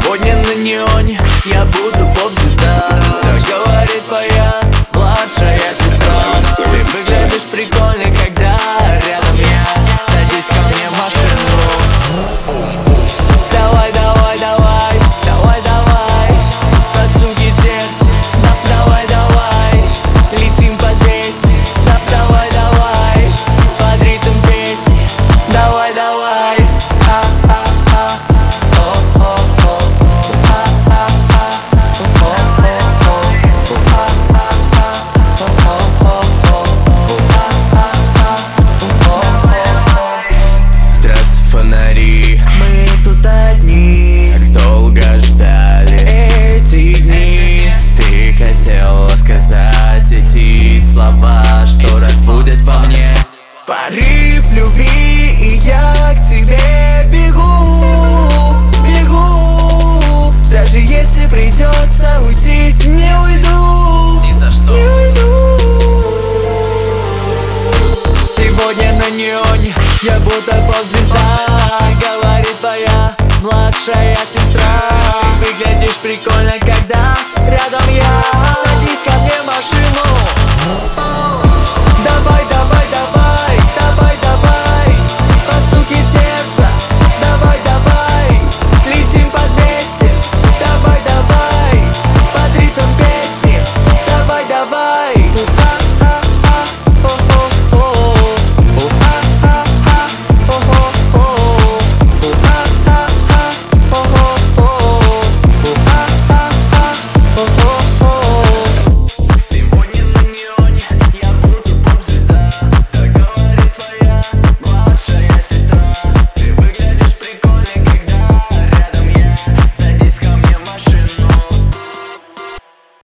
Сегодня на неоне я будто поп-звезда. Так говорит твоя младшая сестра. Ты выглядишь прикольно, когда рядом я. Садись ко мне в машину. Давай, давай, давай, давай, давай. Под стуки сердца. Давай, давай. Летим по 200. Давай, давай. Под ритм песни. Давай, давай. Фонари, мы тут одни, долго ждали эти дни. Ты хотела сказать эти слова, что разбудят во мне порыв любви, и я к тебе бегу, бегу. Даже если придется уйти, не уйду, ни за что, не уйду. Сегодня на неоне я будто поп-звезда. Говорит твоя младшая сестра.